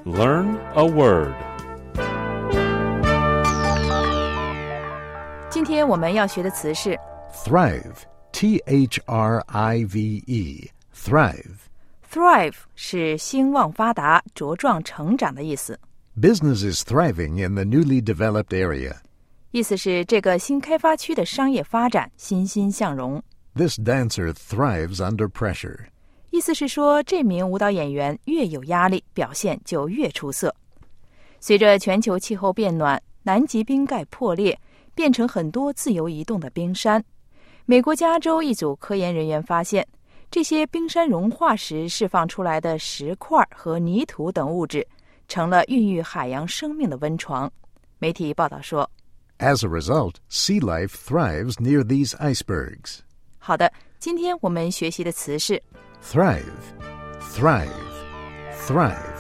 Learn a word. 今天我们要学的词是 Thrive, T-H-R-I-V-E, thrive.Thrive 是兴旺发达、茁壮成长的意思。 Business is thriving in the newly developed area. 意思是这个新开发区的商业发展欣欣向荣。 This dancer thrives under pressure. 意思是说，这名舞蹈演员越有压力，表现就越出色。随着全球气候变暖，南极冰盖破裂，变成很多自由移动的冰山。美国加州一组科研人员发现，这些冰山融化时释放出来的石块和泥土等物质，成了孕育海洋生命的温床。媒体报道说 As a result, sea life thrives near these icebergs. 好的，今天我们学习的词是 Thrive, thrive, thrive.